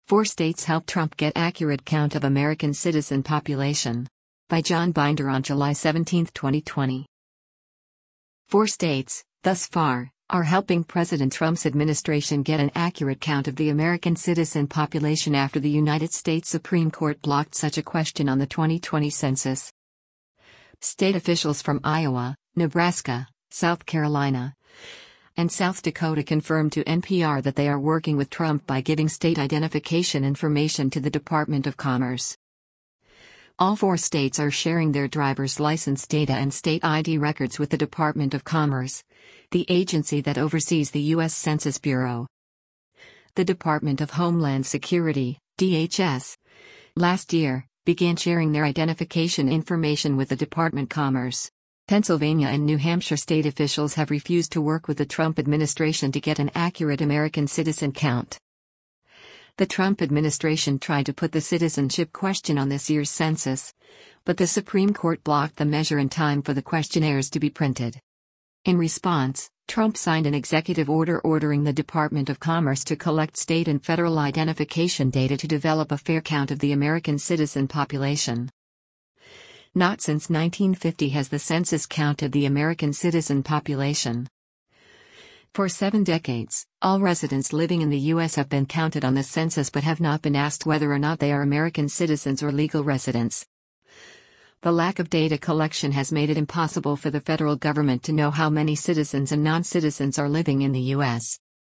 Four states help Trump get accurate count of American citizen population. By John Binder on July 17, 2020. Four states, thus far, are helping President Trump's administration get an accurate count of the American citizen population after the United States Supreme Court blocked such a question on the 2020 census. State officials from Iowa, Nebraska, South Carolina, and South Dakota confirmed to NPR that they are working with Trump by giving state identification information to the Department of Commerce. All four states are sharing their driver's license data and state ID records with the Department of Commerce, the agency that oversees the U.S. Census Bureau. The Department of Homeland Security, DHS, last year, began sharing their identification information with the Department of Commerce. Pennsylvania and New Hampshire state officials have refused to work with the Trump administration to get an accurate American citizen count. The Trump administration tried to put the citizenship question on this year's census, but the Supreme Court blocked the measure in time for the questionnaires to be printed. In response, Trump signed an executive order ordering the Department of Commerce to collect state and federal identification data to develop a fair count of the American citizen population. Not since 1950 has the census counted the American citizen population. For 7 decades, all residents living in the U.S. have been counted on the census but have not been asked whether or not they are American citizens or legal residents. The lack of data collection has made it impossible for the federal government to know how many citizens and non-citizens are living in the U.S.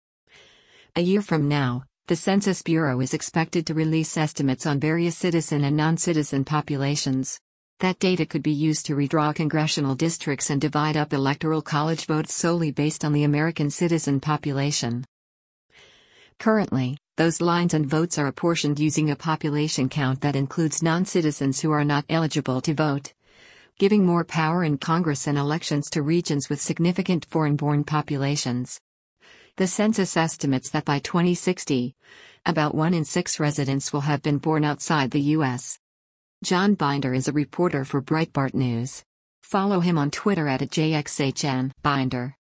A year from now, the Census Bureau is expected to release estimates on various citizen and non-citizen populations. That data could be used to redraw congressional districts and divide up electoral college votes solely based on the American citizen population. Currently, those lines and votes are apportioned using a population count that includes non-citizens who are not eligible to vote, giving more power in Congress and elections to regions with significant foreign-born populations. The census estimates that by 2060, about 1 in 6 residents will have been born outside the U.S. John Binder is a reporter for Breitbart News. Follow him on Twitter @JXHN Binder.